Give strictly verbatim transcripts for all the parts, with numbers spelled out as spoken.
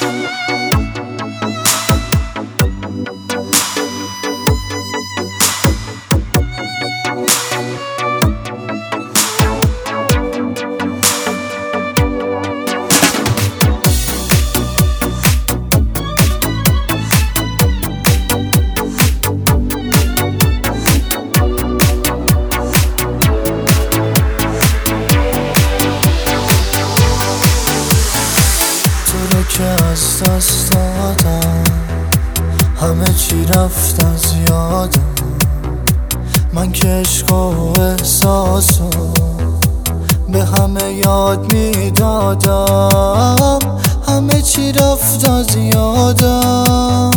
که از دست دادم، همه چی رفت از یادم. من که عشق و احساسو به همه یاد میدادم، همه چی رفت از یادم.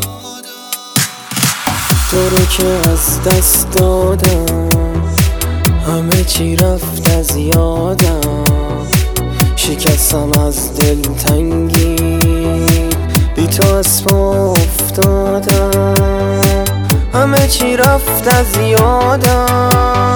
تو رو که از دست دادم، همه چی رفت از یادم. شکستم از دلتنگی، بی تو از پا افتادم، همه چی رفت از یادم.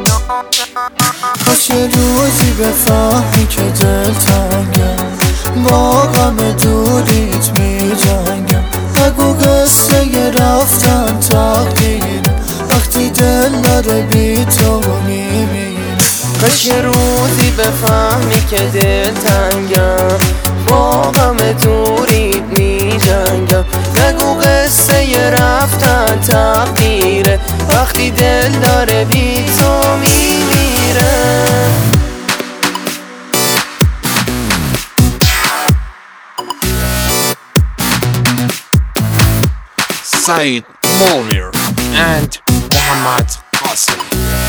کاش یه روزی بفهمی که دلتنگم، با غم دوریت می جنگم. نگو قصه ی رفتن تقدیر، وقتی دل داره بی تو میمیره. کاش یه روزی بفهمی که دلتنگم، با غم دوریت می جنگم. نگو قصه ی رفتن تقدیره، وقتی دل داره بی تو میمیره. Said Molnir and Mohammad Hassan.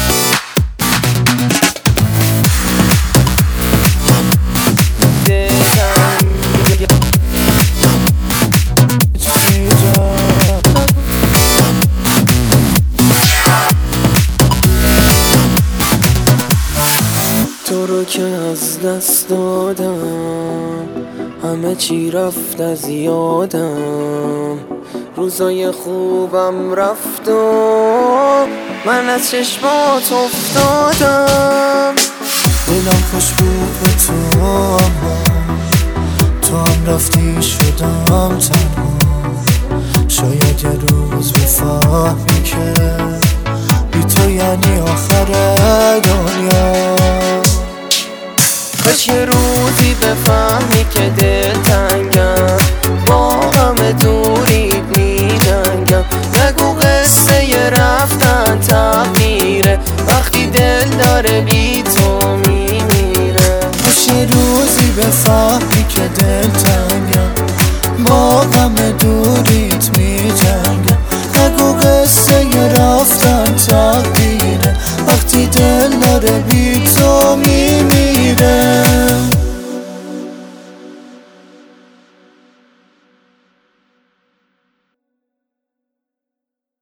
تو رو که از دست دادم، همه چی رفت از یادم. روزای خوبم رفت و من از چشمات افتادم. دلم خوش بود به تو، اما تو هم رفتی شدم تنها. شاید یه روز بفهمی که بی تو یعنی آخر دنیا. کاش یه روزی بفهمی که دلتنگم، با غم دوریت می جنگم. نگو قصه ی رفتن تقدیره، وقتی دل داره بی تو میمیره. کاش یه روزی بفهمی که دلتنگم، با غم دوریت می جنگم. نگو قصه ی رفتن تقدیره، وقتی دل داره بی تو میمیره.